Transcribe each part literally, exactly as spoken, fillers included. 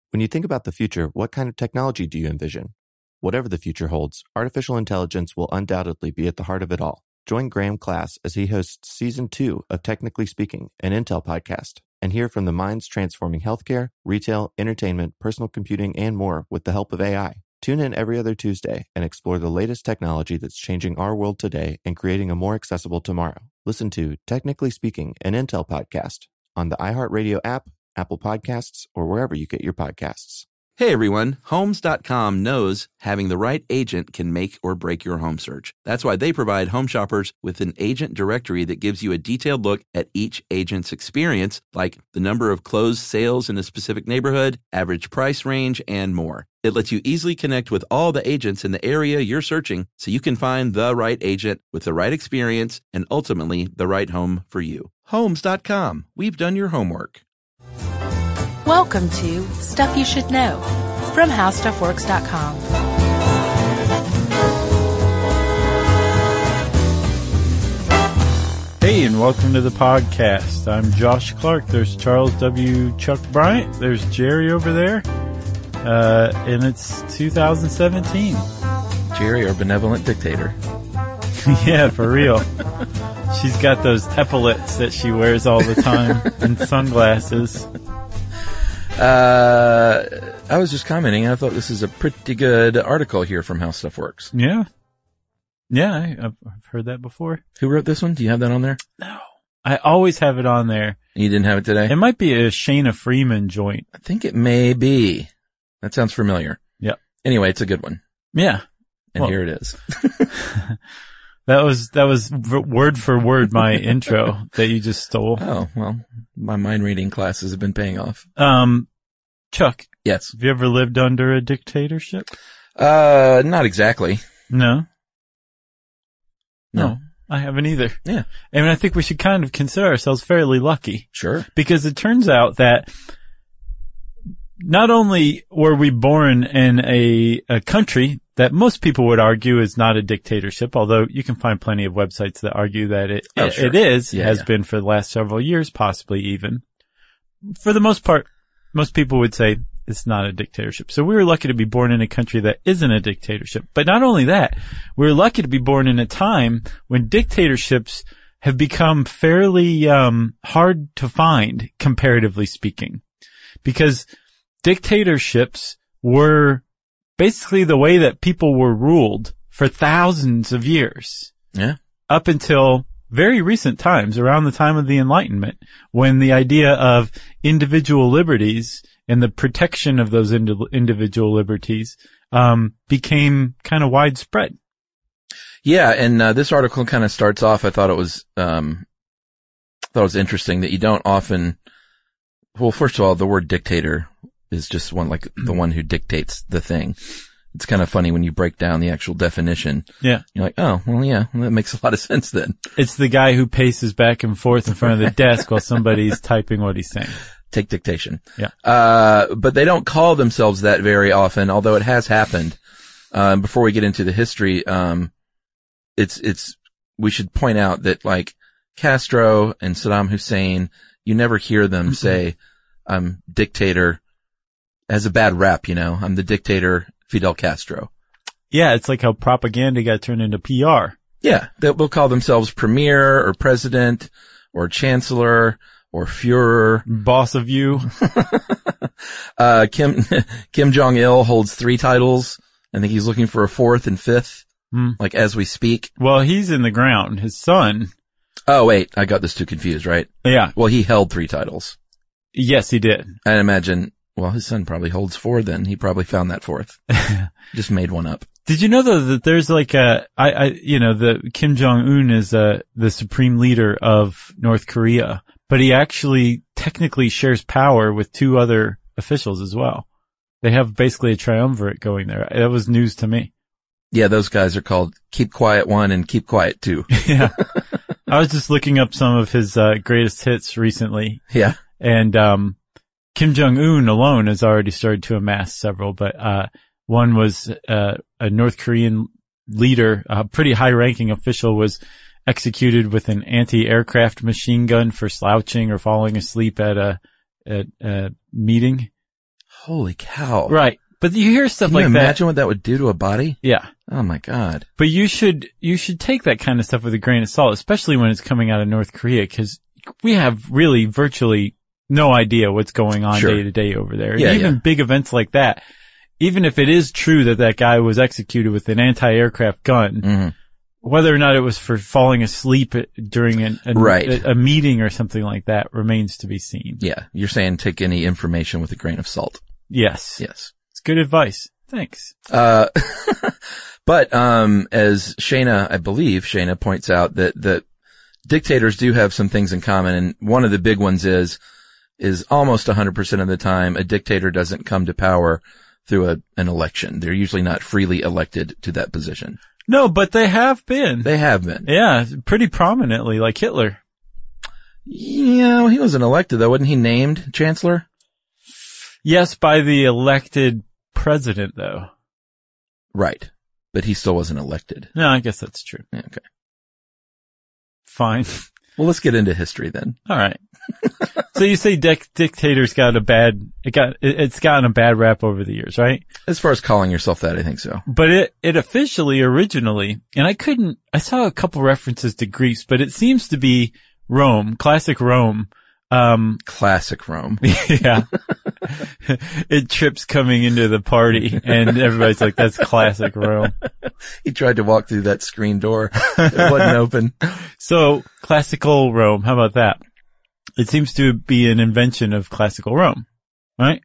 When you think about the future, what kind of technology do you envision? Whatever the future holds, artificial intelligence will undoubtedly be at the heart of it all. Join Graham Class as he hosts Season two of Technically Speaking, an Intel podcast, and hear from the minds transforming healthcare, retail, entertainment, personal computing, and more with the help of A I. Tune in every other Tuesday and explore the latest technology that's changing our world today and creating a more accessible tomorrow. Listen to Technically Speaking, an Intel podcast on the iHeartRadio app, Apple Podcasts, or wherever you get your podcasts. Hey everyone, Homes dot com knows having the right agent can make or break your home search. That's why they provide home shoppers with an agent directory that gives you a detailed look at each agent's experience, like the number of closed sales in a specific neighborhood, average price range, and more. It lets you easily connect with all the agents in the area you're searching so you can find the right agent with the right experience and ultimately the right home for you. Homes dot com. We've done your homework. Welcome to Stuff You Should Know from How Stuff Works dot com. Hey, and welcome to the podcast. I'm Josh Clark. There's Charles W. Chuck Bryant. There's Jerry over there. Uh, and it's two thousand seventeen. Jerry, our benevolent dictator. Yeah, for real. She's got those epaulets that she wears all the time and sunglasses. Uh, I was just commenting. I thought this is a pretty good article here from How Stuff Works. Yeah. Yeah, I, I've I've heard that before. Who wrote this one? Do you have that on there? No. I always have it on there. You didn't have it today? It might be a Shayna Freeman joint. I think it may be. That sounds familiar. Yeah. Anyway, it's a good one. Yeah. And well, here it is. That was, that was v- word for word my intro that you just stole. Oh, well, my mind reading classes have been paying off. Um, Chuck. Yes. Have you ever lived under a dictatorship? Uh, not exactly. No. No. No, I haven't either. Yeah. I mean, I think we should kind of consider ourselves fairly lucky. Sure. Because it turns out that not only were we born in a, a country that most people would argue is not a dictatorship, although you can find plenty of websites that argue that it, oh, it, sure. it is, yeah, has yeah. been for the last several years, possibly even. For the most part, most people would say it's not a dictatorship. So we were lucky to be born in a country that isn't a dictatorship. But not only that, we were lucky to be born in a time when dictatorships have become fairly um hard to find, comparatively speaking. Because dictatorships were basically the way that people were ruled for thousands of years. Yeah. Up until very recent times, around the time of the Enlightenment, when the idea of individual liberties and the protection of those indi- individual liberties um became kind of widespread. Yeah, and uh, this article kind of starts off, I thought it was um I thought it was interesting that you don't often, well, first of all, the word dictator is just one, like the one who dictates the thing. It's kind of funny when you break down the actual definition. Yeah. You're like, oh, well, yeah, well, that makes a lot of sense then. It's the guy who paces back and forth in front of the desk while somebody's typing what he's saying. Take dictation. Yeah. Uh, but they don't call themselves that very often, although it has happened. Um, before we get into the history, um, it's, it's, we should point out that like Castro and Saddam Hussein, you never hear them say, I'm dictator, as a bad rap, you know, I'm the dictator Fidel Castro. Yeah, it's like how propaganda got turned into P R. Yeah, they'll they'll call themselves premier or president or chancellor or Führer. Boss of you. uh, Kim, Kim Jong-il holds three titles. I think he's looking for a fourth and fifth, Hmm. like as we speak. Well, he's in the ground. His son. Oh, wait, I got this too confused, right? Yeah. Well, he held three titles. Yes, he did. I imagine, well, his son probably holds four then. He probably found that fourth. Just made one up. Did you know though that there's like a, I, I, you know, the Kim Jong-un is uh the supreme leader of North Korea, but he actually technically shares power with two other officials as well. They have basically a triumvirate going there. That was news to me. Yeah, those guys are called Keep Quiet One and Keep Quiet Two. Yeah. I was just looking up some of his uh greatest hits recently. Yeah. And um Kim Jong-un alone has already started to amass several, but uh one was uh a North Korean leader, a pretty high-ranking official, was executed with an anti-aircraft machine gun for slouching or falling asleep at a, at a meeting. Holy cow. Right. But you hear stuff Can like you that. imagine what that would do to a body? Yeah. Oh my God. But you should, you should take that kind of stuff with a grain of salt, especially when it's coming out of North Korea, because we have really virtually no idea what's going on Sure. day to day over there. Yeah, And even yeah. big events like that, even if it is true that that guy was executed with an anti-aircraft gun, Mm-hmm. whether or not it was for falling asleep during an, a, Right. a, a meeting or something like that remains to be seen. Yeah. You're saying take any information with a grain of salt. Yes. Yes. It's good advice. Thanks. Uh, but, um, as Shayna, I believe Shayna points out that, that dictators do have some things in common. And one of the big ones is, is almost one hundred percent of the time a dictator doesn't come to power through a, an election. They're usually not freely elected to that position. No, but they have been. They have been. Yeah, pretty prominently, like Hitler. Yeah, well, he wasn't elected though. Wasn't he named chancellor? Yes, by the elected president, though. Right. But he still wasn't elected. No, I guess that's true. Yeah, okay. Fine. Well, let's get into history then. All right. So you say dic- dictators got a bad, it got, it, it's gotten a bad rap over the years, right? As far as calling yourself that, I think so. But it, it officially originally, and I couldn't, I saw a couple references to Greece, but it seems to be Rome, classic Rome. Um, Classic Rome. yeah. It trips coming into the party and everybody's like, that's classic Rome. He tried to walk through that screen door. It wasn't open. So classical Rome, how about that? It seems to be an invention of classical Rome, right?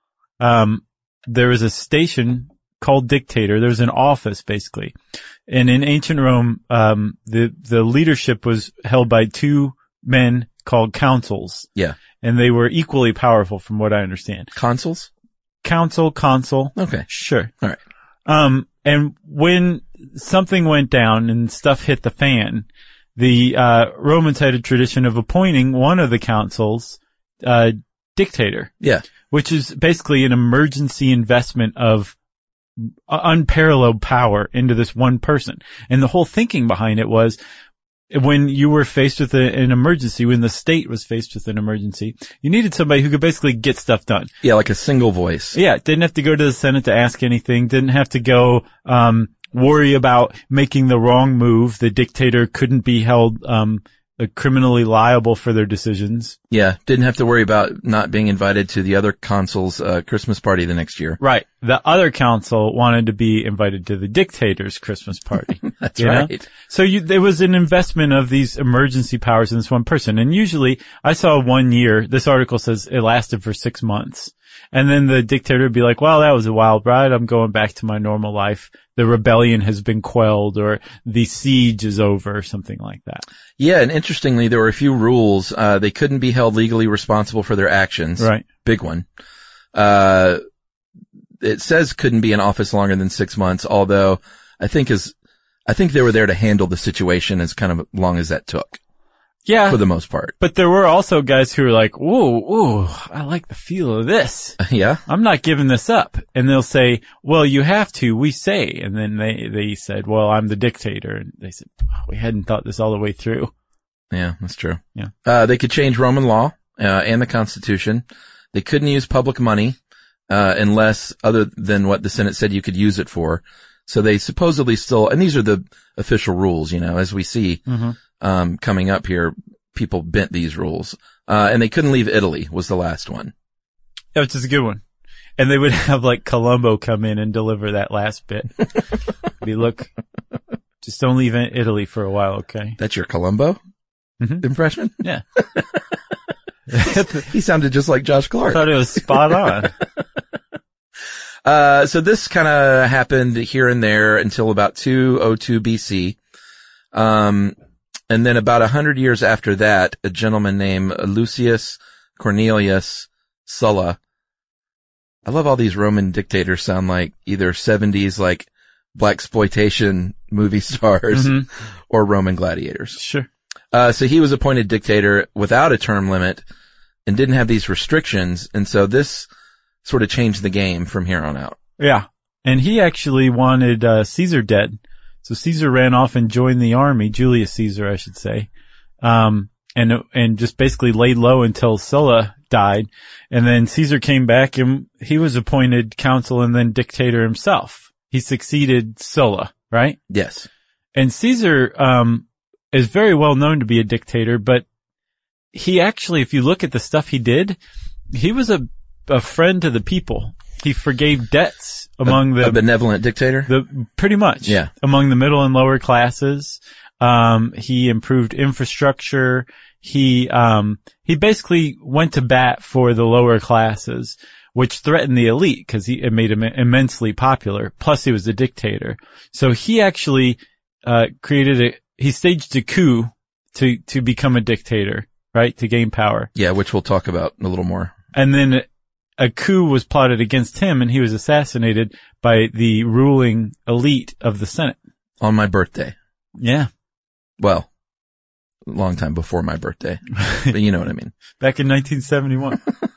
Um, there was a station called dictator. There was an office basically. And in ancient Rome, um, the, the leadership was held by two men called councils. Yeah. And they were equally powerful from what I understand. Consuls? Council, consul. Okay. Sure. All right. Um, and when something went down and stuff hit the fan, the, uh, Romans had a tradition of appointing one of the councils, uh, dictator. Yeah. Which is basically an emergency investment of unparalleled power into this one person. And the whole thinking behind it was, when you were faced with a, an emergency, when the state was faced with an emergency, you needed somebody who could basically get stuff done. Yeah, like a single voice. Yeah, didn't have to go to the Senate to ask anything, didn't have to go, um, worry about making the wrong move. The dictator couldn't be held, um, criminally liable for their decisions. Yeah, didn't have to worry about not being invited to the other consul's uh, Christmas party the next year. Right. The other council wanted to be invited to the dictator's Christmas party. That's you right. know? So you, there was an investment of these emergency powers in this one person. And usually I saw one year, this article says it lasted for six months. And then the dictator would be like, well, that was a wild ride. I'm going back to my normal life. The rebellion has been quelled or the siege is over or something like that. Yeah, and interestingly, there were a few rules. Uh, they couldn't be held legally responsible for their actions. Right. Big one. Uh, it says couldn't be in office longer than six months, although I think is, I think they were there to handle the situation as kind of long as that took. Yeah. For the most part. But there were also guys who were like, whoa, whoa, I like the feel of this. Yeah. I'm not giving this up. And they'll say, well, you have to, we say. And then they, they said, well, I'm the dictator. And they said, oh, we hadn't thought this all the way through. Yeah, that's true. Yeah. Uh, they could change Roman law, uh, and the Constitution. They couldn't use public money, uh, unless other than what the Senate said you could use it for. So they supposedly still, and these are the official rules, you know, as we see, Mm-hmm. um, coming up here, people bent these rules. Uh, and they couldn't leave Italy was the last one. Yeah, which is a good one. And they would have like Columbo come in and deliver that last bit. Be look, just don't leave Italy for a while, okay? That's your Columbo Mm-hmm. impression? Yeah. He sounded just like Josh I Clark. thought it was spot on. Uh, so this kind of happened here and there until about two oh two B C. Um, and then about a hundred years after that, a gentleman named Lucius Cornelius Sulla. I love all these Roman dictators sound like either seventies, like blaxploitation movie stars Mhm. or Roman gladiators. Sure. Uh, so he was appointed dictator without a term limit and didn't have these restrictions. And so this sort of changed the game from here on out. Yeah. And he actually wanted, uh, Caesar dead. So Caesar ran off and joined the army, Julius Caesar, I should say. Um, and, and just basically laid low until Sulla died. And then Caesar came back and he was appointed consul and then dictator himself. He succeeded Sulla, right? Yes. And Caesar, um, is very well known to be a dictator, but he actually, if you look at the stuff he did, he was a, a friend to the people. He forgave debts among a, the a benevolent dictator. The pretty much, yeah, among the middle and lower classes. Um, he improved infrastructure. He um he basically went to bat for the lower classes, which threatened the elite because he it made him immensely popular. Plus, he was a dictator, so he actually uh created a he staged a coup to to become a dictator, right? To gain power. Yeah, which we'll talk about a little more. And then a coup was plotted against him, and he was assassinated by the ruling elite of the Senate on my birthday. Yeah. Well, a long time before my birthday, but you know what I mean. Back in nineteen seventy-one.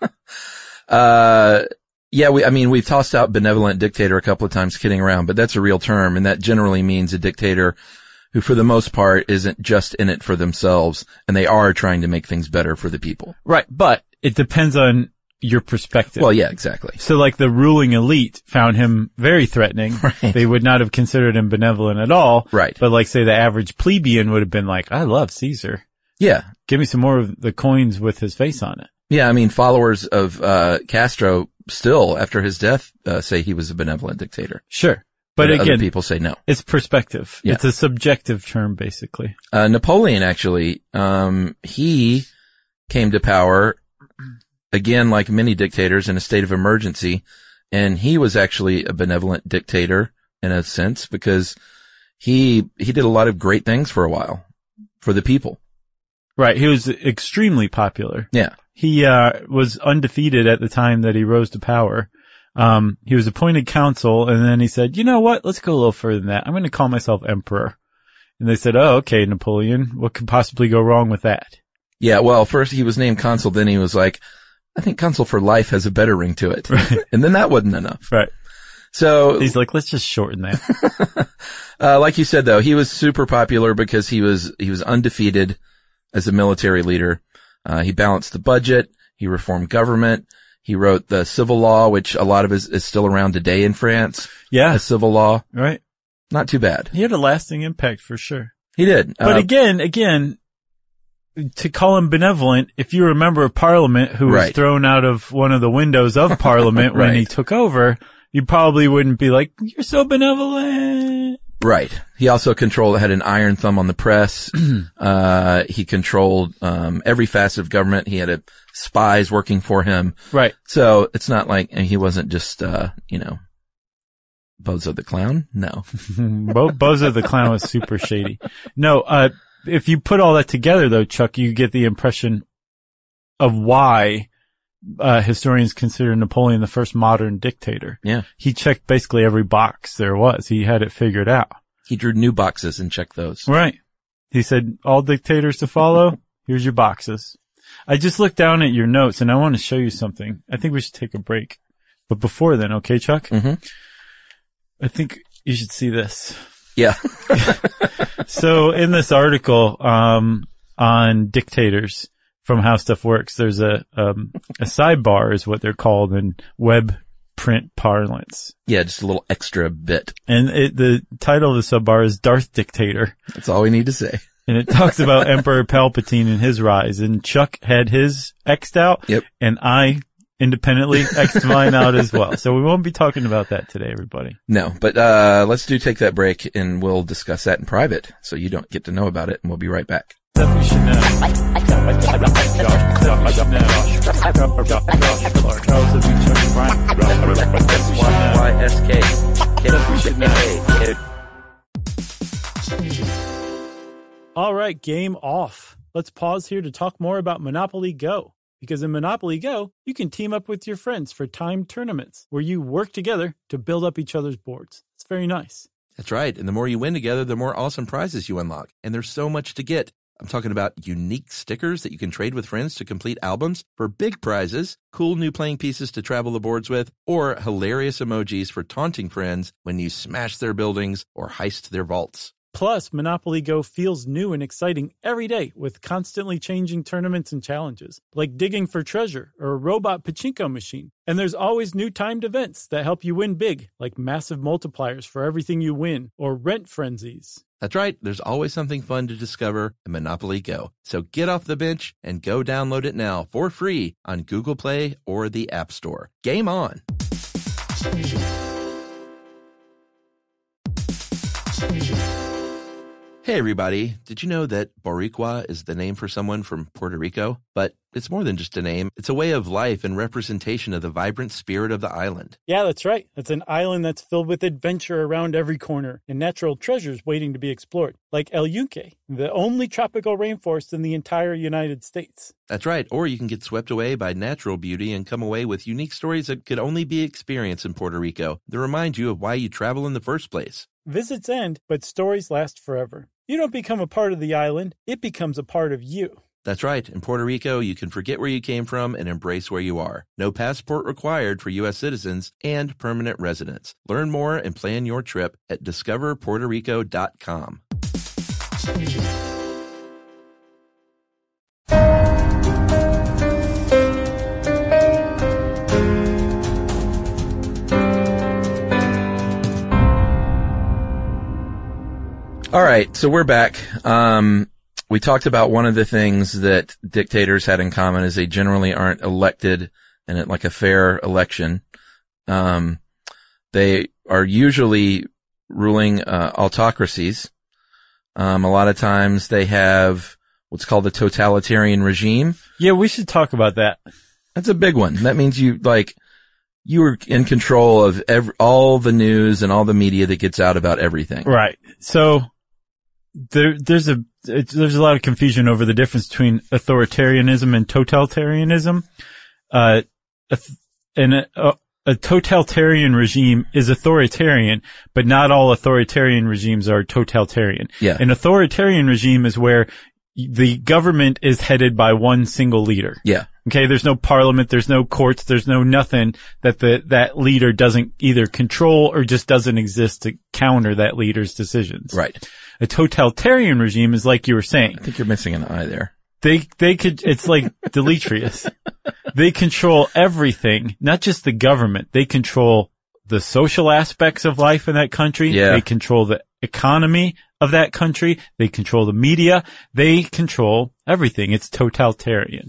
uh, yeah, we, I mean, we've tossed out benevolent dictator a couple of times kidding around, but that's a real term. And that generally means a dictator who for the most part isn't just in it for themselves, and they are trying to make things better for the people. Right. But it depends on your perspective. Well, yeah, exactly. So like the ruling elite found him very threatening. Right. They would not have considered him benevolent at all. Right. But like say the average plebeian would have been like, I love Caesar. Yeah. Give me some more of the coins with his face on it. Yeah. I mean, followers of, uh, Castro still after his death, uh, say he was a benevolent dictator. Sure. But, but again, other people say no. It's perspective. Yeah. It's a subjective term, basically. Uh, Napoleon actually, um, he came to power again, like many dictators, in a state of emergency. And he was actually a benevolent dictator in a sense because he, he did a lot of great things for a while for the people. Right. He was extremely popular. Yeah. He, uh, was undefeated at the time that he rose to power. Um, he was appointed consul, and then he said, you know what? Let's go a little further than that. I'm going to call myself emperor. And they said, oh, okay, Napoleon, what could possibly go wrong with that? Yeah. Well, first he was named consul. Then he was like, I think consul for life has a better ring to it. Right. And then that wasn't enough. Right. So he's like, let's just shorten that. uh, like you said, though, he was super popular because he was, he was undefeated as a military leader. Uh, he balanced the budget. He reformed government. He wrote the civil law, which a lot of is, is still around today in France. Yeah. A civil law. Right. Not too bad. He had a lasting impact for sure. He did. But uh, again, again, to call him benevolent, if you're a member of parliament who was right. thrown out of one of the windows of parliament right. when he took over, you probably wouldn't be like, you're so benevolent. Right. He also controlled, had an iron thumb on the press. uh, he controlled, um, every facet of government. He had a, spies working for him. Right. So it's not like, and he wasn't just, uh, you know, Bozo the Clown. No. Bo- Bozo the Clown was super shady. No, uh, if you put all that together though, Chuck, you get the impression of why, uh, historians consider Napoleon the first modern dictator. Yeah. He checked basically every box there was. He had it figured out. He drew new boxes and checked those. Right. He said, all dictators to follow. Here's your boxes. I just looked down at your notes and I want to show you something. I think we should take a break. But before then, okay, Chuck? Mm-hmm. I think you should see this. Yeah. So in this article, um, on dictators from How Stuff Works, there's a, um, a sidebar is what they're called in web print parlance. Yeah, just a little extra bit. And it, the title of the subbar is Darth Dictator. That's all we need to say. And it talks about Emperor Palpatine and his rise. And Chuck had his X'd out. Yep. And I independently X'd mine out as well. So we won't be talking about that today, everybody. No, but, uh, let's do take that break and we'll discuss that in private so you don't get to know about it, and we'll be right back. Stuff you should know. Y S K. Stuff you should know. All right, game off. Let's pause here to talk more about Monopoly Go. Because in Monopoly Go, you can team up with your friends for timed tournaments where you work together to build up each other's boards. It's very nice. That's right. And the more you win together, the more awesome prizes you unlock. And there's so much to get. I'm talking about unique stickers that you can trade with friends to complete albums for big prizes, cool new playing pieces to travel the boards with, or hilarious emojis for taunting friends when you smash their buildings or heist their vaults. Plus, Monopoly Go feels new and exciting every day with constantly changing tournaments and challenges, like digging for treasure or a robot pachinko machine. And there's always new timed events that help you win big, like massive multipliers for everything you win or rent frenzies. That's right. There's always something fun to discover in Monopoly Go. So get off the bench and go download it now for free on Google Play or the App Store. Game on! Hey everybody, did you know that Boricua is the name for someone from Puerto Rico? But it's more than just a name. It's a way of life and representation of the vibrant spirit of the island. Yeah, that's right. It's an island that's filled with adventure around every corner and natural treasures waiting to be explored, like El Yunque, the only tropical rainforest in the entire United States. That's right. Or you can get swept away by natural beauty and come away with unique stories that could only be experienced in Puerto Rico that remind you of why you travel in the first place. Visits end, but stories last forever. You don't become a part of the island, it becomes a part of you. That's right. In Puerto Rico, you can forget where you came from and embrace where you are. No passport required for U S citizens and permanent residents. Learn more and plan your trip at discover puerto rico dot com. All right, so we're back. Um, we talked about one of the things that dictators had in common is they generally aren't elected in it like a fair election. Um, they are usually ruling uh, autocracies. Um, a lot of times they have what's called a totalitarian regime. Yeah, we should talk about that. That's a big one. That means you like you are in control of every, all the news and all the media that gets out about everything. Right. So there, there's a, it's, there's a lot of confusion over the difference between authoritarianism and totalitarianism. Uh, and a, a totalitarian regime is authoritarian, but not all authoritarian regimes are totalitarian. Yeah. An authoritarian regime is where the government is headed by one single leader. Yeah. Okay, there's no parliament, there's no courts, there's no nothing that the, that leader doesn't either control or just doesn't exist to counter that leader's decisions. Right. A totalitarian regime is like you were saying. I think you're missing an eye there. They, they could, it's like Demetrius. They control everything, not just the government. They control the social aspects of life in that country. Yeah. They control the economy of that country. They control the media. They control everything. It's totalitarian.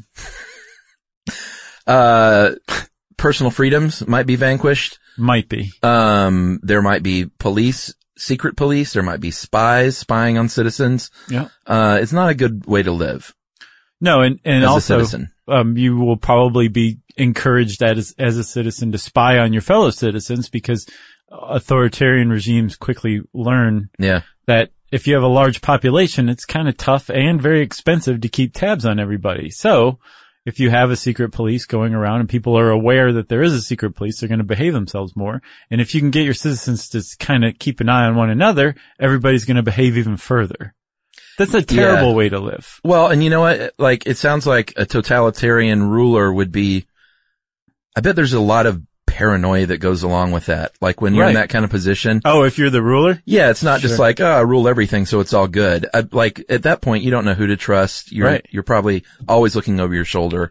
Uh, personal freedoms might be vanquished. Might be. Um, there might be police, secret police. There might be spies spying on citizens. Yeah. Uh, it's not a good way to live. No, and, and as also, a citizen. um, you will probably be encouraged as, as a citizen to spy on your fellow citizens because authoritarian regimes quickly learn Yeah. that if you have a large population, it's kind of tough and very expensive to keep tabs on everybody. So if you have a secret police going around and people are aware that there is a secret police, they're going to behave themselves more. And if you can get your citizens to kind of keep an eye on one another, everybody's going to behave even further. That's a terrible Yeah. way to live. Well, and you know what? Like, it sounds like a totalitarian ruler would be, I bet there's a lot of paranoia that goes along with that. Like when you're Right. in that kind of position. Oh, if you're the ruler? Yeah, it's not just Sure. like, oh, I rule everything, so it's all good. I, like, at that point, you don't know who to trust. You're, Right. you're probably always looking over your shoulder.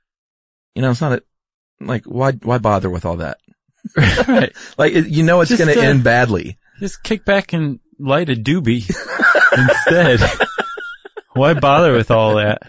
You know, it's not a, like, why, why bother with all that? Right. Like, it, you know, it's Just, going to uh, end badly. Just kick back and light a doobie instead. Why bother with all that?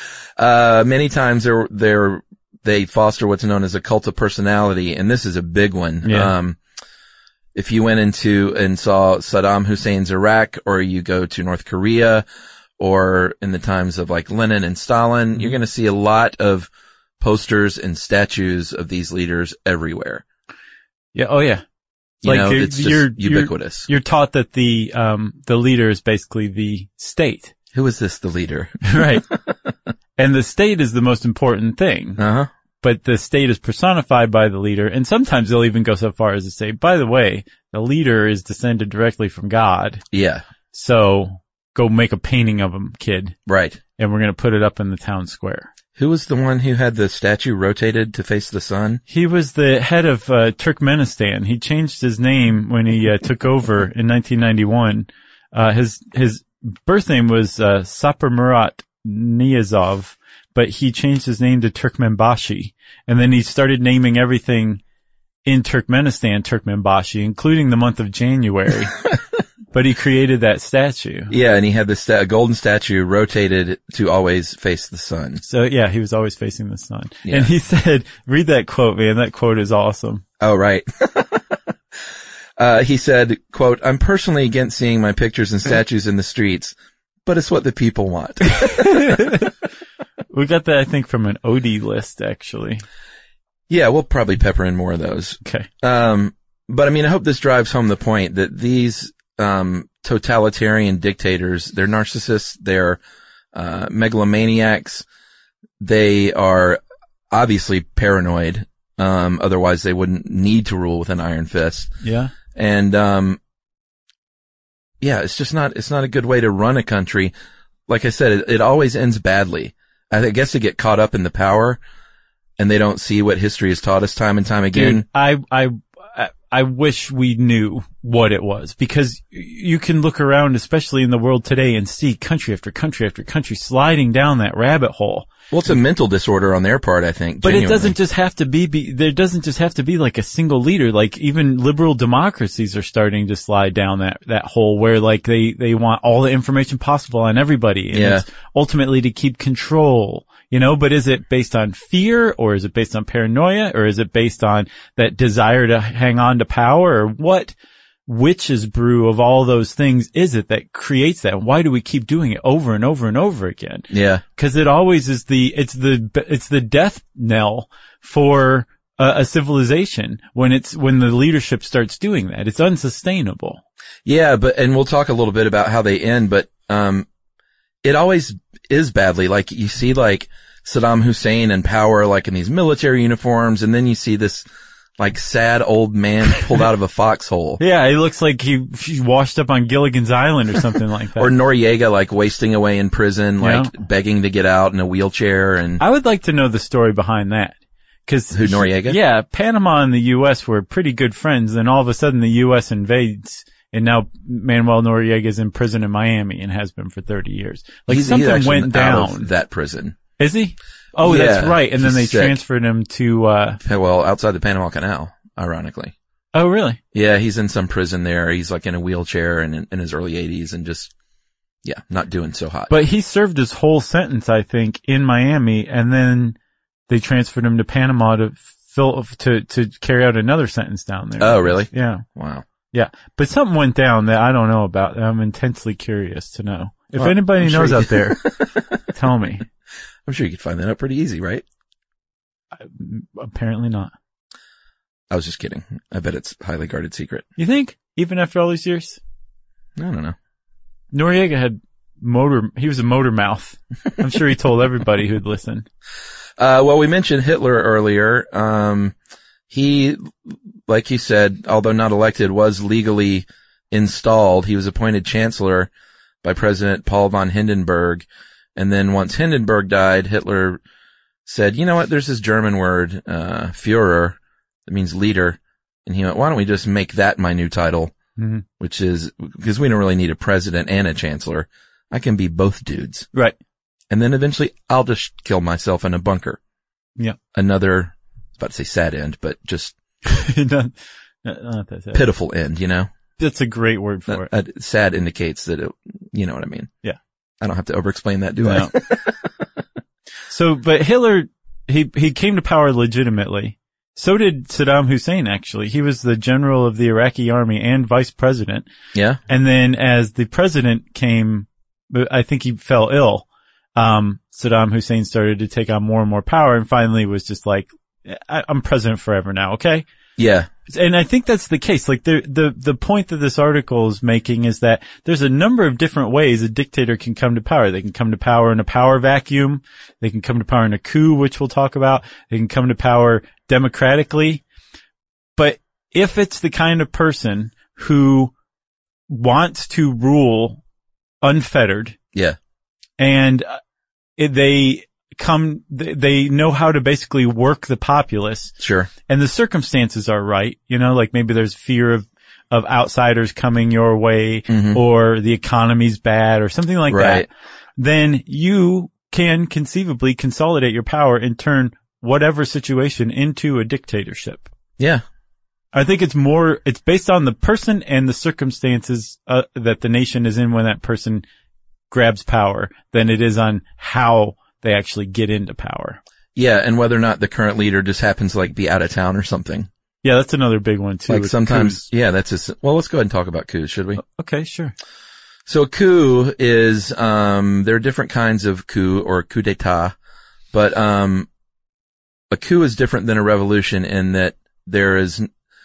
Uh, many times they're, they're, they foster what's known as a cult of personality, and this is a big one. Yeah. Um, if you went into and saw Saddam Hussein's Iraq, or you go to North Korea, or in the times of like Lenin and Stalin, Mm-hmm. you're going to see a lot of posters and statues of these leaders everywhere. Yeah. Oh, yeah. You Like, know, you're- it's just you're- ubiquitous. You're taught that the, um, the leader is basically the state. Who is this, the leader? Right. And the state is the most important thing. Uh-huh. But the state is personified by the leader. And sometimes they'll even go so far as to say, by the way, the leader is descended directly from God. Yeah. So go make a painting of him, kid. Right. And we're going to put it up in the town square. Who was the one who had the statue rotated to face the sun? He was the head of uh, Turkmenistan. He changed his name when he uh, took over in nineteen ninety-one. Uh, his, his birth name was, uh, Sapar Murat Niyazov, but he changed his name to Turkmenbashi. And then he started naming everything in Turkmenistan Turkmenbashi, including the month of January. But he created that statue. Yeah, and he had this sta- golden statue rotated to always face the sun. So yeah, he was always facing the sun. Yeah. And he said, read that quote, man. That quote is awesome. Oh, right. uh, he said, quote, "I'm personally against seeing my pictures and statues in the streets, but it's what the people want." We got that, I think, from an O D list, actually. Yeah, we'll probably pepper in more of those. Okay. Um, but I mean, I hope this drives home the point that these, um, totalitarian dictators, they're narcissists, they're, uh, megalomaniacs. They are obviously paranoid. Um, otherwise they wouldn't need to rule with an iron fist. Yeah. And, um, yeah, it's just not, it's not a good way to run a country. Like I said, it, it always ends badly. I guess they get caught up in the power and they don't see what history has taught us time and time again. Dude, I, I, I wish we knew what it was, because you can look around, especially in the world today, and see country after country after country sliding down that rabbit hole. Well, it's a mental disorder on their part, I think. But genuinely. It doesn't just have to be, be, there doesn't just have to be like a single leader. Like even liberal democracies are starting to slide down that, that hole where like they, they want all the information possible on everybody. And yeah. It's ultimately to keep control, you know, but is it based on fear, or is it based on paranoia, or is it based on that desire to hang on to power, or what witch's brew of all those things is it that creates that? Why do we keep doing it over and over and over again? Yeah. Cause it always is the, it's the, it's the death knell for a, a civilization when it's, when the leadership starts doing that. It's unsustainable. Yeah, but, and we'll talk a little bit about how they end, but, um, it always is badly. Like you see like Saddam Hussein in power, like in these military uniforms, and then you see this like sad old man pulled out of a foxhole. Yeah, it looks like he, he washed up on Gilligan's Island or something like that. Or Noriega like wasting away in prison, like yeah. begging to get out in a wheelchair. And I would like to know the story behind that. Cause who, Noriega? Yeah, Panama and the U S were pretty good friends, and all of a sudden the U S invades, and now Manuel Noriega is in prison in Miami and has been for thirty years. Like he's, something he's went down. Out of that prison. Is he? Oh, yeah, that's right. And then they sick. transferred him to, uh, well, outside the Panama Canal, ironically. Oh, really? Yeah, he's in some prison there. He's like in a wheelchair and in, in his early eighties and just, yeah, not doing so hot. But he served his whole sentence, I think, in Miami, and then they transferred him to Panama to fill, to, to carry out another sentence down there. Oh, really? Yeah. Wow. Yeah. But something went down that I don't know about. That I'm intensely curious to know. If well, anybody I'm knows sure out there, tell me. I'm sure you could find that out pretty easy, right? I, apparently not. I was just kidding. I bet it's a highly guarded secret. You think? Even after all these years? I don't know. Noriega had motor, he was a motor mouth. I'm sure he told everybody who'd listen. Uh, well, we mentioned Hitler earlier. Um, he, like you said, although not elected, was legally installed. He was appointed chancellor by President Paul von Hindenburg. And then once Hindenburg died, Hitler said, you know what, there's this German word, uh, Führer, that means leader. And he went, why don't we just make that my new title? Mm-hmm. Which is, because we don't really need a president and a chancellor. I can be both dudes. Right. And then eventually I'll just kill myself in a bunker. Yeah. Another, I was about to say sad end, but just not, not that sad. Pitiful end, you know? That's a great word for uh, it. Uh, sad indicates that it, you know what I mean? Yeah. I don't have to over-explain that, do no. I? So, but Hitler, he, he came to power legitimately. So did Saddam Hussein, actually. He was the general of the Iraqi army and vice president. Yeah. And then as the president came, I think he fell ill. Um, Saddam Hussein started to take on more and more power, and finally was just like, I, I'm president forever now, okay? Yeah. And I think that's the case. Like the, the, the point that this article is making is that there's a number of different ways a dictator can come to power. They can come to power in a power vacuum. They can come to power in a coup, which we'll talk about. They can come to power democratically. But if it's the kind of person who wants to rule unfettered. Yeah. And it, they come, they know how to basically work the populace. Sure. And the circumstances are right, you know, like maybe there's fear of, of outsiders coming your way Mhm. or the economy's bad or something like Right. that, then you can conceivably consolidate your power and turn whatever situation into a dictatorship. Yeah. I think it's more, it's based on the person and the circumstances uh, that the nation is in when that person grabs power than it is on how they actually get into power. Yeah. And whether or not the current leader just happens to like be out of town or something. Yeah, that's another big one too. Like with sometimes, coups. yeah, that's just, well, let's go ahead and talk about coups, should we? Okay, sure. So a coup is, um, there are different kinds of coup or coup d'etat, but, um, a coup is different than a revolution in that there is,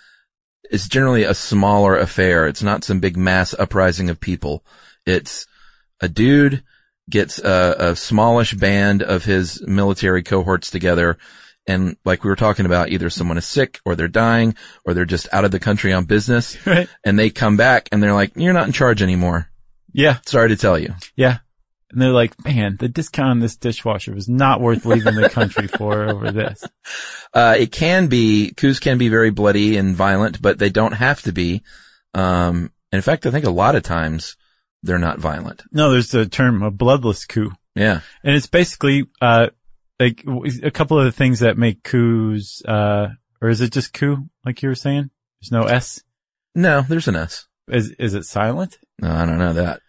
it's generally a smaller affair. It's not some big mass uprising of people. It's a dude gets a, a smallish band of his military cohorts together. And like we were talking about, either someone is sick or they're dying or they're just out of the country on business. Right. And they come back and they're like, you're not in charge anymore. Yeah. Sorry to tell you. Yeah. And they're like, man, the discount on this dishwasher was not worth leaving the country for over this. Uh, it can be, coups can be very bloody and violent, but they don't have to be. Um, in fact, I think a lot of times they're not violent. No, there's the term a bloodless coup. Yeah. And it's basically, uh, like a couple of the things that make coups, uh, or is it just coup, like you were saying? There's no S? No, there's an S. Is, is it silent? No, I don't know that.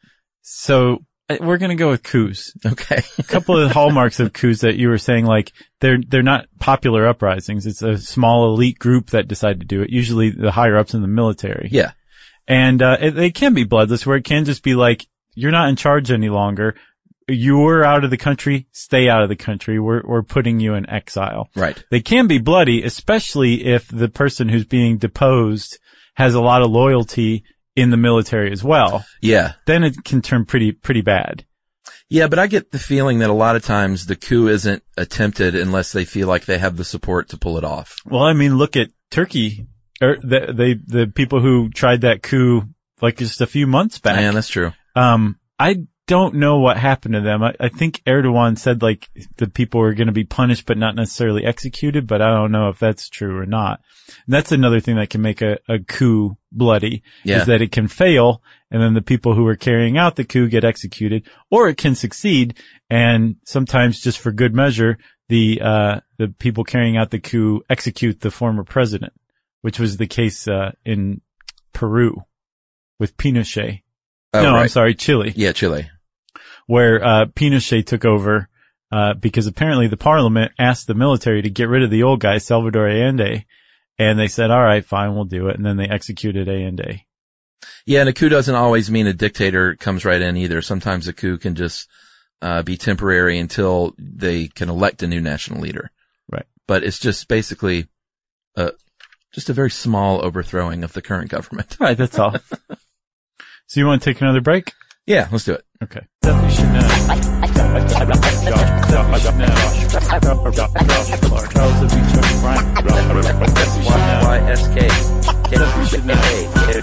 So uh, we're going to go with coups. Okay. A couple of hallmarks of coups that you were saying, like they're, they're not popular uprisings. It's a small elite group that decide to do it. Usually the higher ups in the military. Yeah. And, uh, it, they can be bloodless where it can just be like, you're not in charge any longer. You're out of the country. Stay out of the country. We're, we're putting you in exile. Right. They can be bloody, especially if the person who's being deposed has a lot of loyalty in the military as well. Yeah. Then it can turn pretty, pretty bad. Yeah, but I get the feeling that a lot of times the coup isn't attempted unless they feel like they have the support to pull it off. Well, I mean, look at Turkey, or the, they, the people who tried that coup like just a few months back. Yeah, that's true. Um, I don't know what happened to them. I, I think Erdogan said like the people were going to be punished but not necessarily executed, but I don't know if that's true or not. And that's another thing that can make a, a coup bloody, Yeah. is that it can fail and then the people who are carrying out the coup get executed, or it can succeed and sometimes just for good measure, the, uh, the people carrying out the coup execute the former president, which was the case, uh, in Peru with Pinochet. Oh, no, right. I'm sorry, Chile. Yeah, Chile. Where, uh, Pinochet took over, uh, because apparently the parliament asked the military to get rid of the old guy, Salvador Allende, and they said, all right, fine, we'll do it. And then they executed Allende. Yeah, and a coup doesn't always mean a dictator comes right in either. Sometimes a coup can just, uh, be temporary until they can elect a new national leader. Right. But it's just basically, uh, just a very small overthrowing of the current government. Right, that's all. So you want to take another break? Yeah, let's do it. Okay. Stuff you should know. Y S K. Stuff you should know.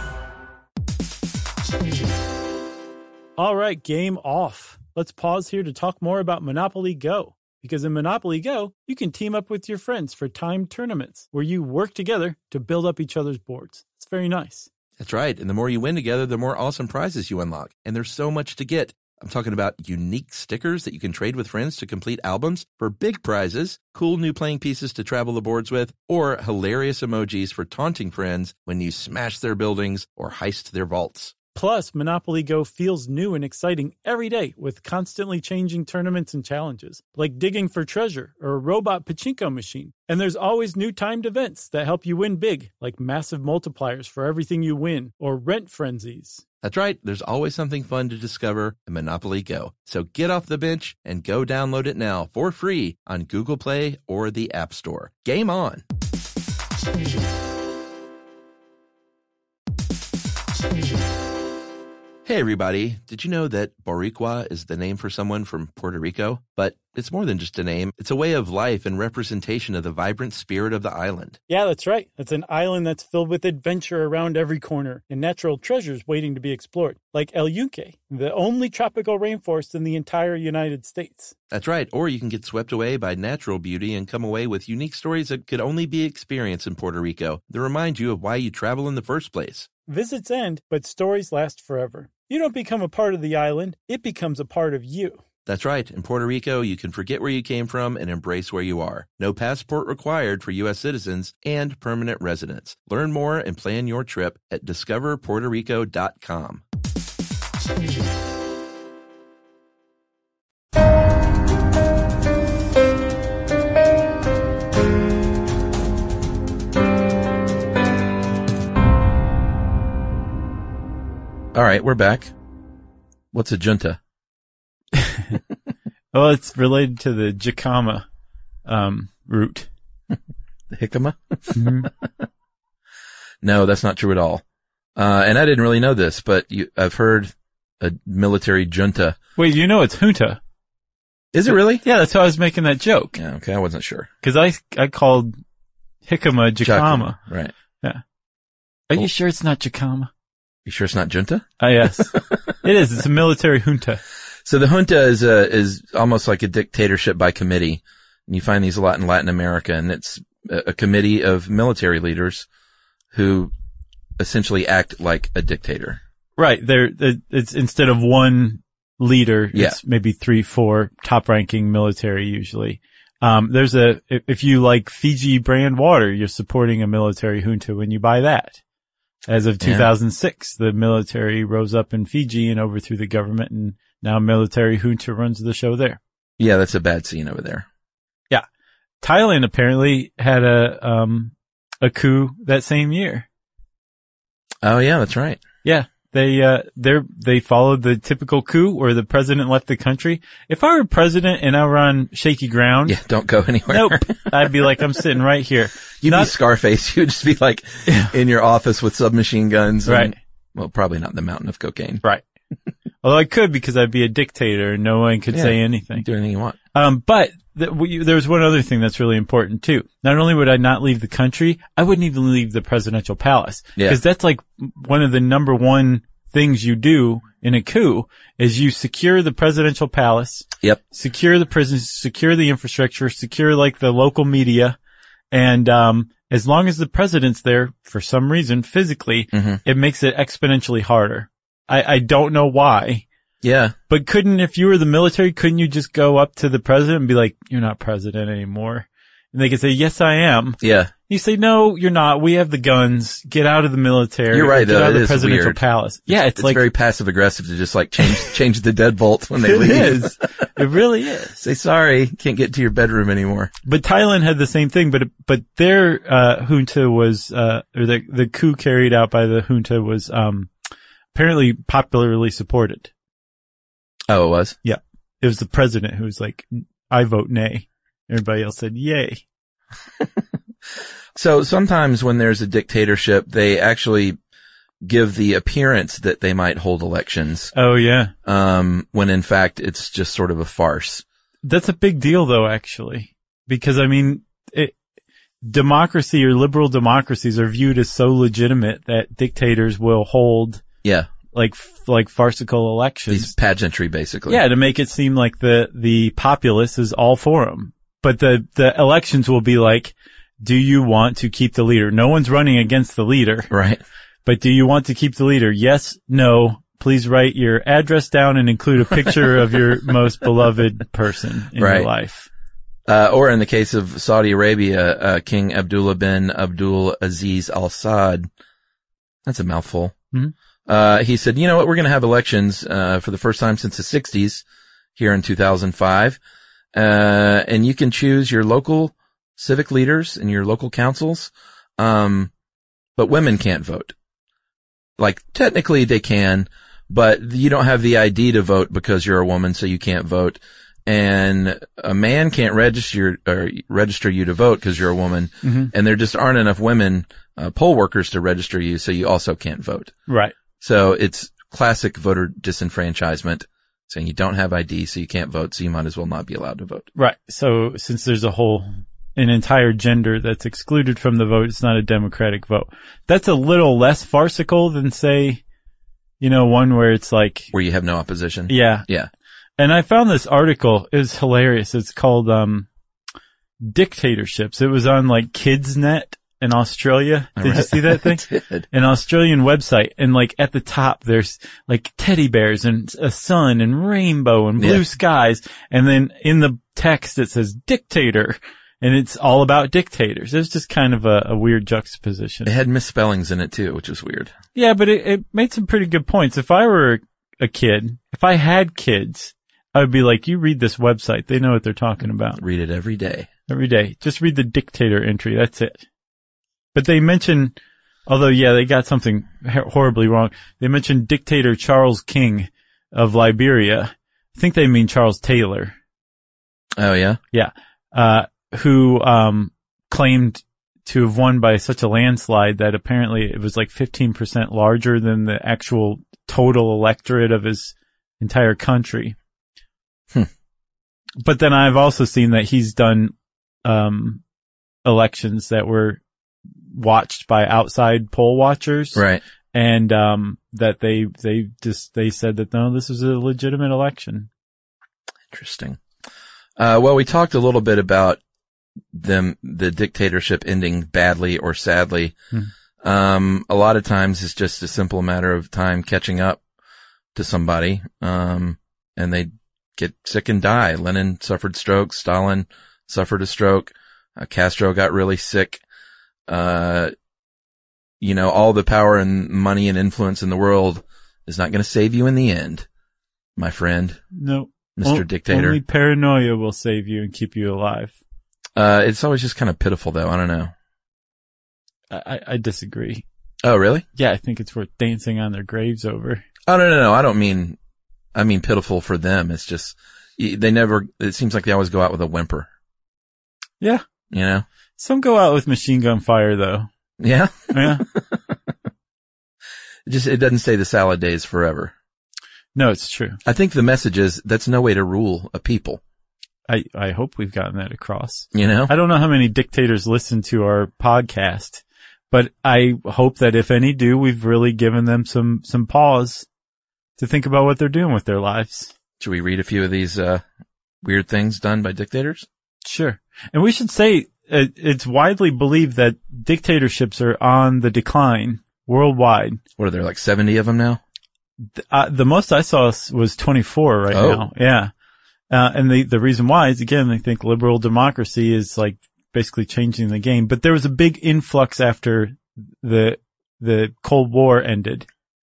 All right, game off. Let's pause here to talk more about Monopoly Go. Because in Monopoly Go, you can team up with your friends for timed tournaments where you work together to build up each other's boards. It's very nice. That's right. And the more you win together, the more awesome prizes you unlock. And there's so much to get. I'm talking about unique stickers that you can trade with friends to complete albums for big prizes, cool new playing pieces to travel the boards with, or hilarious emojis for taunting friends when you smash their buildings or heist their vaults. Plus, Monopoly Go feels new and exciting every day with constantly changing tournaments and challenges, like digging for treasure or a robot pachinko machine. And there's always new timed events that help you win big, like massive multipliers for everything you win or rent frenzies. That's right. There's always something fun to discover in Monopoly Go. So get off the bench and go download it now for free on Google Play or the App Store. Game on! Hey everybody, did you know that Boricua is the name for someone from Puerto Rico? But it's more than just a name. It's a way of life and representation of the vibrant spirit of the island. Yeah, that's right. It's an island that's filled with adventure around every corner and natural treasures waiting to be explored, like El Yunque, the only tropical rainforest in the entire United States. That's right. Or you can get swept away by natural beauty and come away with unique stories that could only be experienced in Puerto Rico that remind you of why you travel in the first place. Visits end, but stories last forever. You don't become a part of the island, it becomes a part of you. That's right. In Puerto Rico, you can forget where you came from and embrace where you are. No passport required for U S citizens and permanent residents. Learn more and plan your trip at discover puerto rico dot com. All right, we're back. What's a junta? Well, it's related to the jicama um, root. The jicama? No, that's not true at all. Uh, and I didn't really know this, but you, I've heard a military junta. Wait, you know it's junta. Is it really? Yeah, that's how I was making that joke. Yeah, okay, I wasn't sure. Because I, I called jicama jicama. Right. Yeah. Are you sure it's not jicama? You sure it's not junta? Ah, yes. It is. It's a military junta. So the junta is a, is almost like a dictatorship by committee. And you find these a lot in Latin America, and it's a, a committee of military leaders who essentially act like a dictator. Right. They're, it's instead of one leader, yeah. It's maybe three, four top ranking military usually. Um, there's a, if you like Fiji brand water, you're supporting a military junta when you buy that. As of two thousand six, yeah. The military rose up in Fiji and overthrew the government, and now military junta runs the show there. Yeah, that's a bad scene over there. Yeah. Thailand apparently had a, um, a coup that same year. Oh yeah, that's right. Yeah. They, uh, they're, they followed the typical coup where the president left the country. If I were president and I were on shaky ground. Yeah, don't go anywhere. Nope. I'd be like, I'm sitting right here. You'd not, be Scarface. You'd just be like yeah. in your office with submachine guns. And, right. Well, probably not the mountain of cocaine. Right. Although I could because I'd be a dictator and no one could yeah, say anything. Do anything you want. Um, but th- we, there's one other thing that's really important too. Not only would I not leave the country, I wouldn't even leave the presidential palace. Yeah. Cause that's like one of the number one things you do in a coup is you secure the presidential palace. Yep. Secure the prisons, secure the infrastructure, secure like the local media. And, um, as long as the president's there for some reason physically, mm-hmm. it makes it exponentially harder. I, I don't know why. Yeah. But couldn't, if you were the military, couldn't you just go up to the president and be like, you're not president anymore? And they could say, yes, I am. Yeah. You say, no, you're not. We have the guns. Get out of the military. You're right, Get though. out of It the is presidential weird. palace. It's, yeah, it's, it's like very passive aggressive to just like change change the deadbolt when they it leave. It is. It really is. Say sorry, can't get to your bedroom anymore. But Thailand had the same thing, but but their uh junta was uh or the the coup carried out by the junta was um apparently popularly supported. Oh, it was? Yeah. It was the president who was like, I vote nay. Everybody else said yay. So sometimes when there's a dictatorship, they actually give the appearance that they might hold elections. Oh, yeah. Um, when in fact it's just sort of a farce. That's a big deal though, actually, because I mean, it, democracy or liberal democracies are viewed as so legitimate that dictators will hold. Yeah. Like, like farcical elections. These pageantry, basically. Yeah, to make it seem like the, the populace is all for them. But the, the elections will be like, do you want to keep the leader? No one's running against the leader. Right. But do you want to keep the leader? Yes, no. Please write your address down and include a picture of your most beloved person in right. your life. Uh, or in the case of Saudi Arabia, uh, King Abdullah bin Abdul Aziz Al Saud. That's a mouthful. Mm-hmm. Uh, he said, you know what? We're going to have elections, uh, for the first time since the sixties here in two thousand five. Uh, and you can choose your local civic leaders and your local councils. Um, but women can't vote. Like technically they can, but you don't have the I D to vote because you're a woman, so you can't vote. And a man can't register or register you to vote because you're a woman. Mm-hmm. And there just aren't enough women, uh, poll workers to register you, so you also can't vote. Right. So it's classic voter disenfranchisement, saying you don't have I D, so you can't vote, so you might as well not be allowed to vote. Right. So since there's a whole, an entire gender that's excluded from the vote, it's not a democratic vote. That's a little less farcical than, say, you know, one where it's like, where you have no opposition. Yeah. Yeah. And I found this article. It was hilarious. It's called, um, Dictatorships. It was on like KidsNet. in Australia. Did you read- see that thing? I did. An Australian website, and like at the top there's like teddy bears and a sun and rainbow and blue Yeah. skies, and then in the text it says dictator, and it's all about dictators. It was just kind of a, a weird juxtaposition. It had misspellings in it too, which was weird. Yeah, but it, it made some pretty good points. If I were a kid, if I had kids, I would be like, you read this website. They know what they're talking about Read it every day. every day. Just read the dictator entry. That's it. But they mention, although yeah, they got something horribly wrong. They mentioned dictator Charles King of Liberia. I think they mean Charles Taylor. Oh yeah? Yeah. Uh, who, um, claimed to have won by such a landslide that apparently it was like fifteen percent larger than the actual total electorate of his entire country. Hmm. But then I've also seen that he's done, um, elections that were watched by outside poll watchers. Right. And, um, that they, they just, they said that no, this is a legitimate election. Interesting. Uh, well, we talked a little bit about them, the dictatorship ending badly or sadly. Hmm. Um, a lot of times it's just a simple matter of time catching up to somebody, um, and they get sick and die. Lenin suffered stroke. Stalin suffered a stroke. Uh, Castro got really sick. Uh, you know, all the power and money and influence in the world is not going to save you in the end, my friend, No. Mister O- Dictator. Only paranoia will save you and keep you alive. Uh, it's always just kind of pitiful though. I don't know. I, I, I disagree. Oh, really? Yeah, I think it's worth dancing on their graves over. Oh, no, no, no. I don't mean, I mean pitiful for them. It's just, they never, it seems like they always go out with a whimper, Yeah. you know? Some go out with machine gun fire though. Yeah. Yeah. It just, it doesn't say the salad days forever. No, it's true. I think the message is that's no way to rule a people, I, I hope we've gotten that across. you know? I don't know how many dictators listen to our podcast, but I hope that if any do, we've really given them some, some pause to think about what they're doing with their lives. Should we read a few of these, uh, weird things done by dictators? Sure. And we should say uh, it's widely believed that dictatorships are on the decline worldwide. What are there, like seventy of them now? Uh, the most I saw was twenty-four right Oh. now. Yeah. Uh, and the, the reason why is, again, they think liberal democracy is like basically changing the game. But there was a big influx after the, the Cold War ended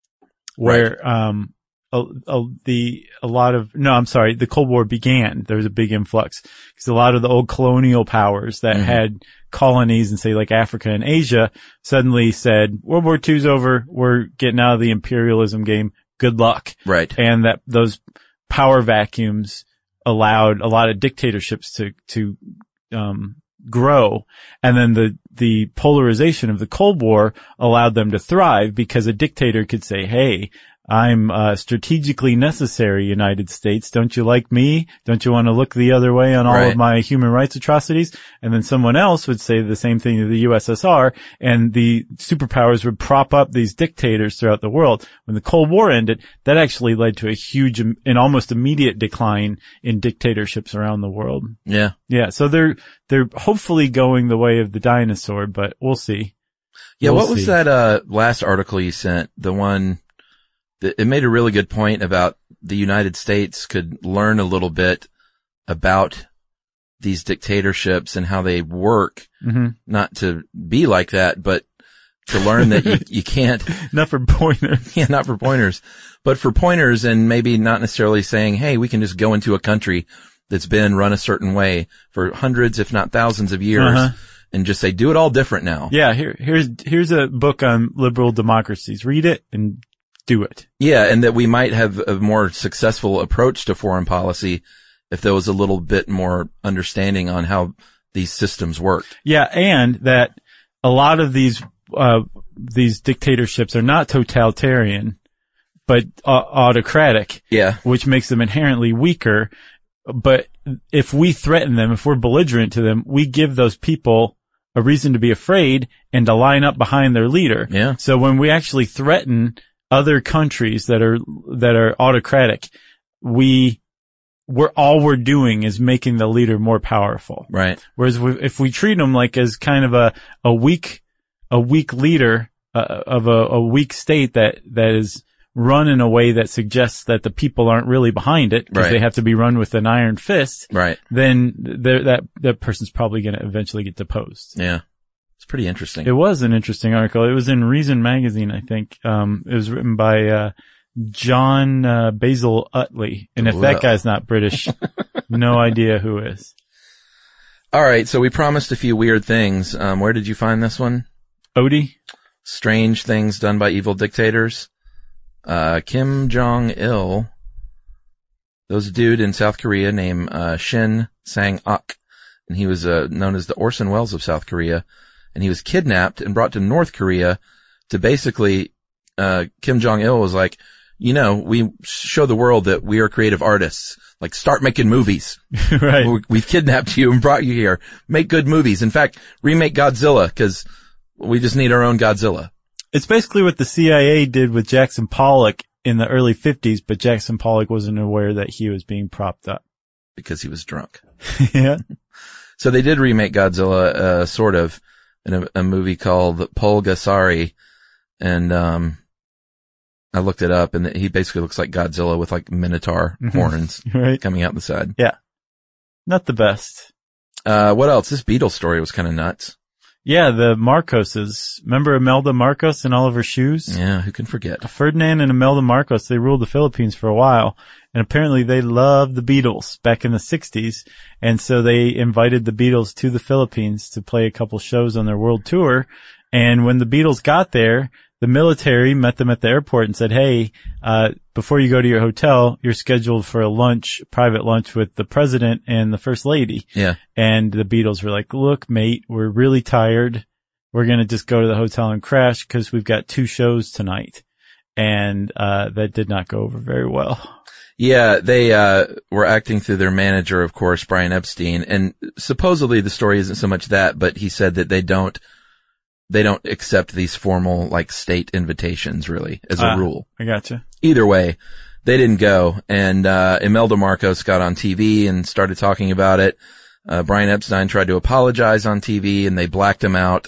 where, Right. um, a, a, the, a lot of, no, I'm sorry, the Cold War began. There was a big influx because a lot of the old colonial powers that Mhm. had colonies in, say, like Africa and Asia suddenly said, World War Two's over. We're getting out of the imperialism game. Good luck. Right. And that those power vacuums allowed a lot of dictatorships to, to, um, grow. And then the, the polarization of the Cold War allowed them to thrive because a dictator could say, hey, I'm, uh, strategically necessary, United States. Don't you like me? Don't you want to look the other way on all Right. of my human rights atrocities? And then someone else would say the same thing to the U S S R, and the superpowers would prop up these dictators throughout the world. When the Cold War ended, that actually led to a huge and almost immediate decline in dictatorships around the world. Yeah. Yeah, so they're, they're hopefully going the way of the dinosaur, but we'll see. Yeah. We'll what was see. that, uh, last article you sent? The one that it made a really good point about the United States could learn a little bit about these dictatorships and how they work, Mm-hmm. not to be like that, but to learn that you, you can't, Not for pointers. yeah, not for pointers, but for pointers, and maybe not necessarily saying, hey, we can just go into a country that's been run a certain way for hundreds, if not thousands of years, Uh-huh. and just say, do it all different now. Yeah, here, here's, here's a book on liberal democracies. Read it and do it. Yeah, and that we might have a more successful approach to foreign policy if there was a little bit more understanding on how these systems work. Yeah, and that a lot of these, uh, these dictatorships are not totalitarian, but uh, autocratic, Yeah. which makes them inherently weaker. But if we threaten them, if we're belligerent to them, we give those people a reason to be afraid and to line up behind their leader. Yeah. So when we actually threaten other countries that are, that are autocratic, we, we're, all we're doing is making the leader more powerful. Right. Whereas we, if we treat them like as kind of a, a weak a weak leader uh, of a, a weak state that, that is run in a way that suggests that the people aren't really behind it because Right. they have to be run with an iron fist, Right. then that, that person's probably going to eventually get deposed. Yeah. It's pretty interesting. It was an interesting article. It was in Reason Magazine, I think. Um, it was written by, uh, John, uh, Basil Utley. And if Whoa. that guy's not British, no idea who is. All right. So we promised a few weird things. Um, where did you find this one? Odie? Strange things done by evil dictators. Uh, Kim Jong-il. There was a dude in South Korea named, uh, Shin Sang-ok. And he was, uh, known as the Orson Welles of South Korea. And he was kidnapped and brought to North Korea to basically, uh, Kim Jong-il was like, you know, we show the world that we are creative artists. Like, start making movies. Right. We- We've kidnapped you and brought you here. Make good movies. In fact, remake Godzilla because we just need our own Godzilla. It's basically what the C I A did with Jackson Pollock in the early fifties, but Jackson Pollock wasn't aware that he was being propped up. Because he was drunk. Yeah. So they did remake Godzilla, uh, sort of, in a, a movie called Pulgasari. And, um, I looked it up and he basically looks like Godzilla with like Minotaur horns Right. coming out the side. Yeah. Not the best. Uh, what else? This Beatles story was kind of nuts. Yeah, the Marcoses. Remember Imelda Marcos and all of her shoes? Yeah, who can forget? Ferdinand and Imelda Marcos, they ruled the Philippines for a while. And apparently they loved the Beatles back in the sixties. And so they invited the Beatles to the Philippines to play a couple shows on their world tour. And when the Beatles got there, the military met them at the airport and said, hey, uh, before you go to your hotel, you're scheduled for a lunch, private lunch with the president and the first lady. Yeah. And the Beatles were like, look, mate, we're really tired. We're going to just go to the hotel and crash because we've got two shows tonight. And, uh, that did not go over very well. Yeah, they, uh, were acting through their manager, of course, Brian Epstein. And supposedly the story isn't so much that, but he said that they don't, they don't accept these formal, like, state invitations, really, as a Ah, rule. I gotcha. Either way, they didn't go. And, uh, Imelda Marcos got on T V and started talking about it. Uh, Brian Epstein tried to apologize on T V and they blacked him out.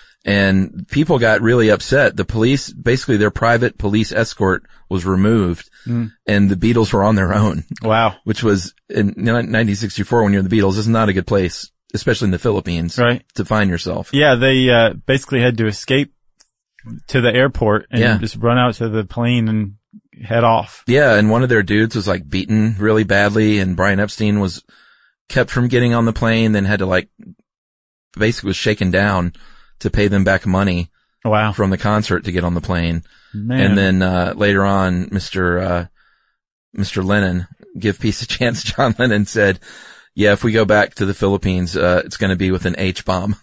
And people got really upset. The police, basically their private police escort was removed Mm. and the Beatles were on their own, Wow. which was in nineteen sixty-four when you're the Beatles is not a good place, especially in the Philippines, Right. to find yourself. Yeah, they, uh, basically had to escape to the airport and Yeah. just run out to the plane and head off. Yeah, and one of their dudes was like beaten really badly, and Brian Epstein was kept from getting on the plane, then had to like, basically was shaken down to pay them back money Wow. from the concert to get on the plane. Man. And then, uh, later on, Mister uh, Mister Lennon, give peace a chance, John Lennon said, yeah, if we go back to the Philippines, uh, it's going to be with an H-bomb.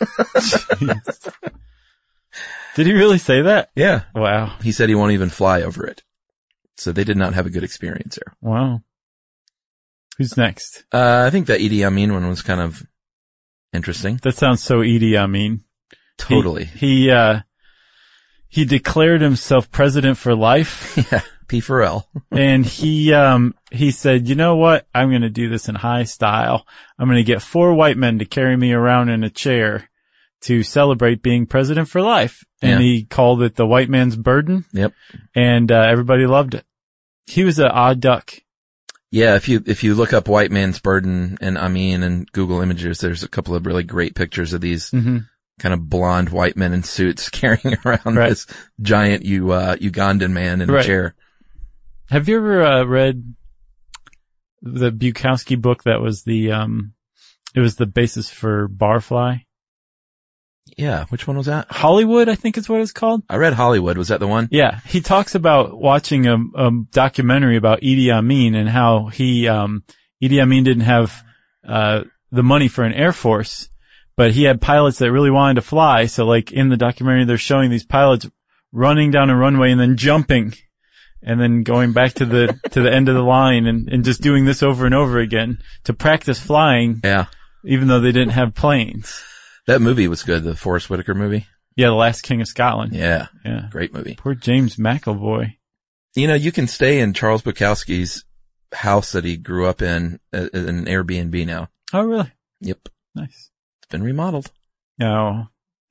Did he really say that? Yeah. Wow. He said he won't even fly over it. So they did not have a good experience there. Wow. Who's next? Uh, I think that Idi Amin one was kind of interesting. That sounds so Idi Amin. Totally. He, he, uh, he declared himself president for life. Yeah. P four L. And he, um, he said, you know what? I'm going to do this in high style. I'm going to get four white men to carry me around in a chair to celebrate being president for life. And Yeah. he called it the white man's burden. Yep. And, uh, everybody loved it. He was an odd duck. Yeah, if you, if you look up White Man's Burden and Amin and Google Images, there's a couple of really great pictures of these Mm-hmm. kind of blonde white men in suits carrying around Right. this giant U, uh, Ugandan man in a Right. chair. Have you ever, uh, read the Bukowski book that was the, um, it was the basis for Barfly? Yeah, which one was that? Hollywood, I think is what it's called. I read Hollywood. Was that the one? Yeah, he talks about watching a, a documentary about Idi Amin and how he, um, Idi Amin didn't have, uh, the money for an air force, but he had pilots that really wanted to fly. So like in the documentary, they're showing these pilots running down a runway and then jumping and then going back to the, to the end of the line and, and just doing this over and over again to practice flying, Yeah. even though they didn't have planes. That movie was good, the Forrest Whitaker movie. Yeah, The Last King of Scotland. Yeah. Yeah. Great movie. Poor James McAvoy. You know, you can stay in Charles Bukowski's house that he grew up in, uh, in an Airbnb now. Oh, really? Yep. Nice. It's been remodeled. No,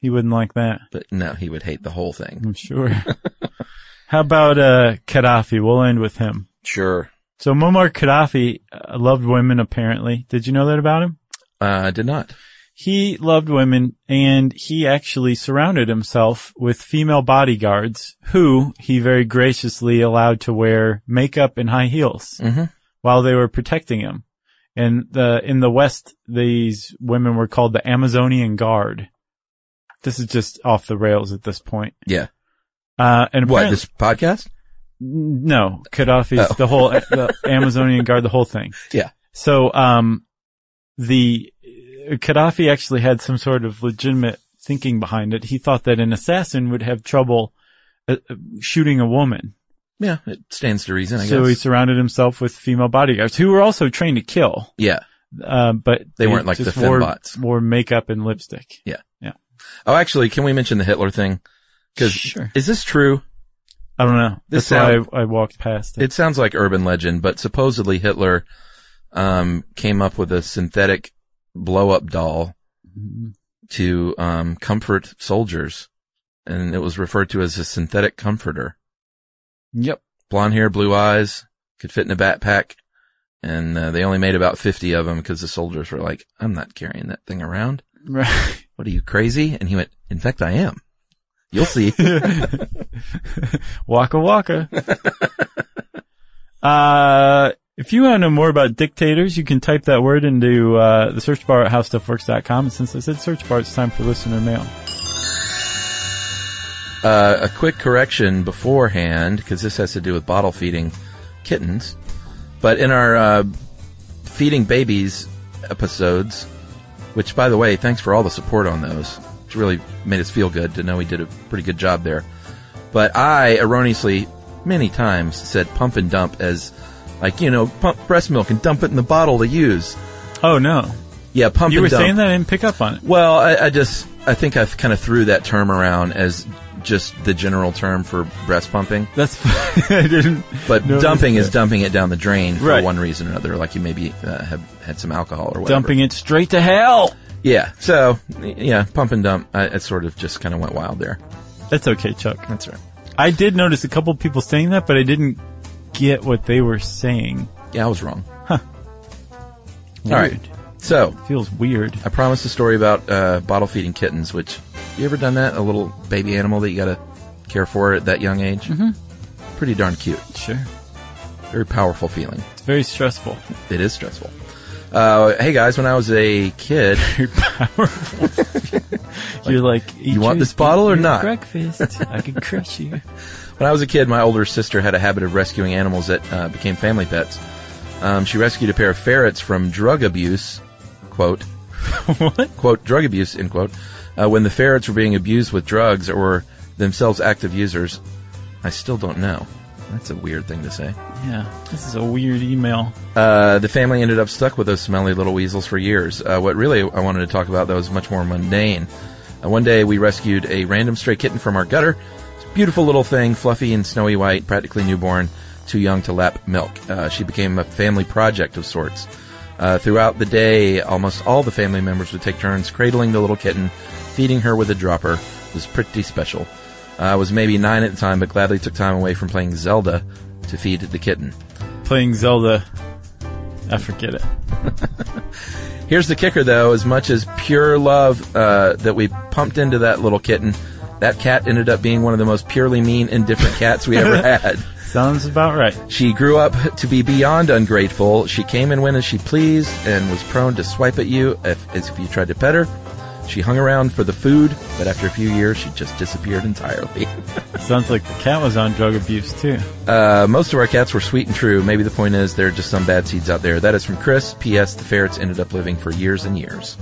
He wouldn't like that. But no, he would hate the whole thing. I'm sure. How about, uh, Gaddafi? We'll end with him. Sure. So Muammar Gaddafi uh, loved women, apparently. Did you know that about him? Uh, I did not. He loved women, and he actually surrounded himself with female bodyguards who he very graciously allowed to wear makeup and high heels Mm-hmm. while they were protecting him. And the, in the West, these women were called the Amazonian Guard. This is just off the rails at this point. Yeah. Uh, and What, this podcast? No, Gaddafi's, Oh. the whole, the Amazonian Guard, the whole thing. Yeah. So, um, the, Gaddafi actually had some sort of legitimate thinking behind it. He thought that an assassin would have trouble uh, shooting a woman. Yeah, it stands to reason, I So guess. he surrounded himself with female bodyguards who were also trained to kill. Yeah. Uh, but They weren't like just the wore, fembots. wore makeup and lipstick. Yeah. Yeah. Oh, actually, can we mention the Hitler thing? Because Sure. is this true? I don't know. This That's sound- why I, I walked past it. It sounds like urban legend, but supposedly Hitler um came up with a synthetic blow-up doll to um comfort soldiers, and it was referred to as a synthetic comforter. Yep. Blonde hair, blue eyes, could fit in a backpack, and uh, they only made about fifty of them because the soldiers were like, I'm not carrying that thing around. Right. What are you, crazy? And he went, in fact, I am. You'll see. Waka waka. uh, if you want to know more about dictators, you can type that word into, uh, the search bar at how stuff works dot com. And since I said search bar, it's time for listener mail. Uh, a quick correction beforehand, because this has to do with bottle feeding kittens. But in our uh, feeding babies episodes, which, by the way, thanks for all the support on those. It's really made us feel good to know we did a pretty good job there. But I erroneously, many times, said pump and dump as, like, you know, pump breast milk and dump it in the bottle to use. Oh, no. Yeah, pump You and were dump. saying that? I didn't pick up on it. Well, I, I just, I think I kind of threw that term around as just the general term for breast pumping. That's, I didn't. But notice dumping is that. dumping it down the drain for Right. one reason or another, like you maybe uh, have had some alcohol or whatever. Dumping it straight to hell. Yeah, so, yeah, pump and dump. I, it sort of just kind of went wild there. That's okay, Chuck. That's right. I did notice a couple people saying that, but I didn't get what they were saying. Yeah, I was wrong. Weird. All right. So, Feels weird. I promised a story about uh, bottle feeding kittens, which, you ever done that? A little baby animal that you gotta care for at that young age? Mm-hmm. Pretty darn cute. Sure. Very powerful feeling. It's very stressful. It is stressful. Uh, hey guys, when I was a kid, Very powerful. You're like, you want this bottle or not? Breakfast. I can crush you. when I was a kid, my older sister had a habit of rescuing animals that uh, became family pets. Um, she rescued a pair of ferrets from drug abuse, quote, What? quote, drug abuse, end quote, uh, when the ferrets were being abused with drugs or were themselves active users. I still don't know. That's a weird thing to say. Yeah. This is a weird email. Uh, the family ended up stuck with those smelly little weasels for years. Uh, what really I wanted to talk about, though, is much more mundane. Uh, one day we rescued a random stray kitten from our gutter. It's a beautiful little thing, fluffy and snowy white, practically newborn, too young to lap milk. Uh, she became a family project of sorts. Uh, throughout the day, almost all the family members would take turns cradling the little kitten, feeding her with a dropper. It was pretty special. Uh, I was maybe nine at the time, but gladly took time away from playing Zelda to feed the kitten. Playing Zelda. I forget it. Here's the kicker, though. As much as pure love uh, that we pumped into that little kitten, that cat ended up being one of the most purely mean, indifferent cats we ever had. Sounds about right. She grew up to be beyond ungrateful. She came and went as she pleased and was prone to swipe at you if, as if you tried to pet her. She hung around for the food, but after a few years, she just disappeared entirely. Sounds like the cat was on drug abuse, too. Uh, most of our cats were sweet and true. Maybe the point is there are just some bad seeds out there. That is from Chris. P S. The ferrets ended up living for years and years.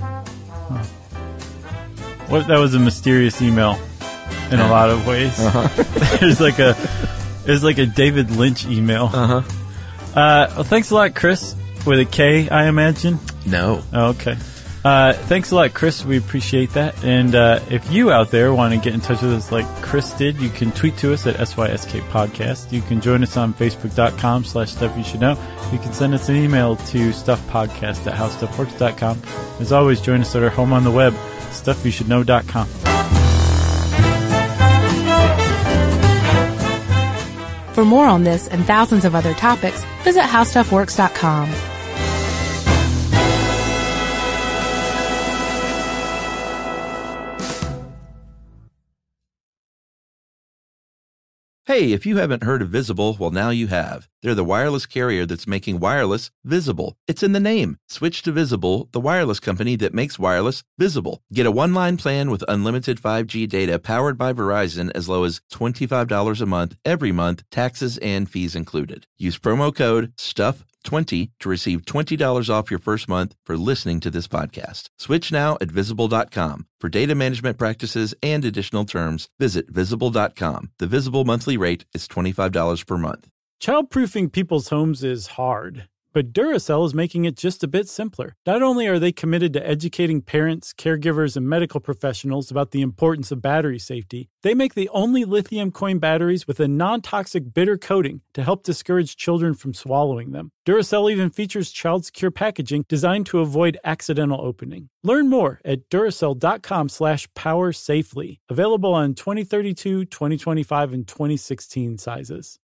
What? That was a mysterious email in a lot of ways. Uh-huh. There's like a, there's like a David Lynch email. Uh-huh. Uh, well, thanks a lot, Chris, with a K, I imagine. No. Oh, okay. Uh, thanks a lot, Chris. We appreciate that. And uh, if you out there want to get in touch with us like Chris did, you can tweet to us at S Y S K Podcast. You can join us on Facebook.com slash Stuff You Should Know. You can send us an email to stuffpodcast at howstuffworks dot com. As always, join us at our home on the web, stuff you should know dot com. For more on this and thousands of other topics, visit how stuff works dot com. Hey, if you haven't heard of Visible, well, now you have. They're the wireless carrier that's making wireless visible. It's in the name. Switch to Visible, the wireless company that makes wireless visible. Get a one-line plan with unlimited five G data powered by Verizon as low as twenty-five dollars a month every month, taxes and fees included. Use promo code STUFF twenty to receive twenty dollars off your first month for listening to this podcast. Switch now at visible dot com. For data management practices and additional terms, visit visible dot com. The Visible monthly rate is twenty-five dollars per month. Childproofing people's homes is hard, but Duracell is making it just a bit simpler. Not only are they committed to educating parents, caregivers, and medical professionals about the importance of battery safety, they make the only lithium coin batteries with a non-toxic bitter coating to help discourage children from swallowing them. Duracell even features child-secure packaging designed to avoid accidental opening. Learn more at Duracell dot com slash power safely. Available on twenty thirty-two, twenty twenty-five, and twenty sixteen sizes.